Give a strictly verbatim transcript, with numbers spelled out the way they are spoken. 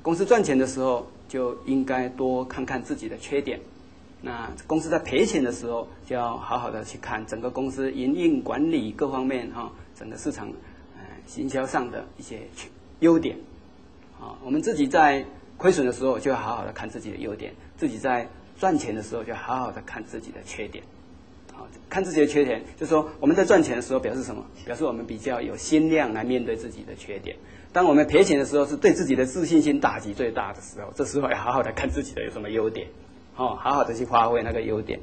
公司赚钱的时候就应该多看看自己的缺点。那公司在赔钱的时候，就要好好的去看整个公司营运管理各方面哈、哦，整个市场呃行销上的一些优点。啊、哦，我们自己在亏损的时候，就要好好的看自己的优点；自己在赚钱的时候，就好好的看自己的缺点。好，看自己的缺点，就是说我们在赚钱的时候表示什么？表示我们比较有心量来面对自己的缺点。当我们赔钱的时候，是对自己的自信心打击最大的时候，这时候要好好的看自己的有什么优点。哦，好好的去发挥那个优点。